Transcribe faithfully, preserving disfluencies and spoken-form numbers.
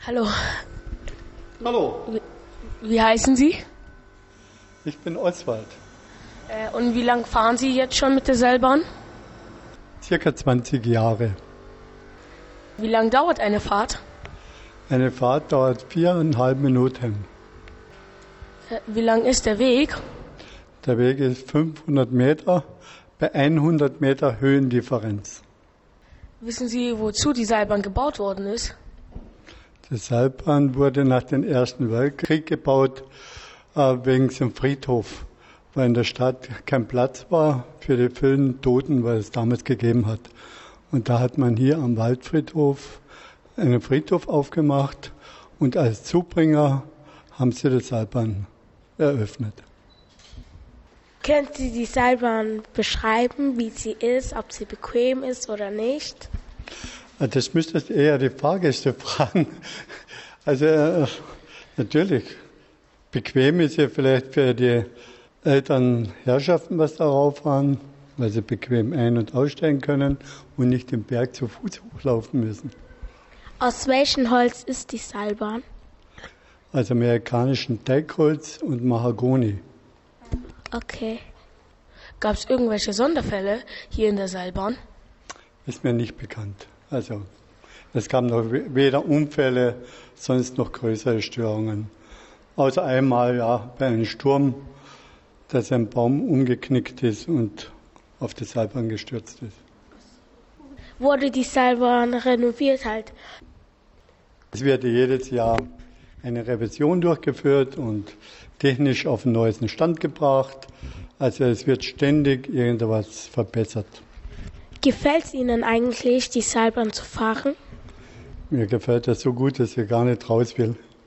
Hallo. Hallo, Wie, wie heißen Sie? ich bin Oswald. Äh, und wie lange fahren Sie jetzt schon mit der Seilbahn? Circa zwanzig Jahre. Wie lange dauert eine Fahrt? Eine Fahrt dauert viereinhalb Minuten. Äh, wie lang ist der Weg? Der Weg ist fünfhundert Meter bei hundert Meter Höhendifferenz. Wissen Sie, wozu die Seilbahn gebaut worden ist? Die Seilbahn wurde nach dem Ersten Weltkrieg gebaut, äh, wegen dem Friedhof, weil in der Stadt kein Platz war für die vielen Toten, was es damals gegeben hat. Und da hat man hier am Waldfriedhof einen Friedhof aufgemacht und als Zubringer haben sie die Seilbahn eröffnet. Können Sie die Seilbahn beschreiben, wie sie ist, ob sie bequem ist oder nicht? Das müsstest eher die Fahrgäste fragen. Also äh, natürlich, bequem ist ja vielleicht für die älteren Herrschaften, was darauf fahren, weil sie bequem ein- und aussteigen können und nicht den Berg zu Fuß hochlaufen müssen. Aus welchem Holz ist die Seilbahn? Also amerikanischen Teichholz und Mahagoni. Okay. Gab es irgendwelche Sonderfälle hier in der Seilbahn? Ist mir nicht bekannt. Also es gab noch weder Unfälle, sonst noch größere Störungen. Außer einmal ja bei einem Sturm, dass ein Baum umgeknickt ist und auf die Seilbahn gestürzt ist. Wurde die Seilbahn renoviert halt? Es wird jedes Jahr eine Revision durchgeführt und technisch auf den neuesten Stand gebracht. Also es wird ständig irgendwas verbessert. Gefällt es Ihnen eigentlich, die Seilbahn zu fahren? Mir gefällt das so gut, dass ich gar nicht raus will.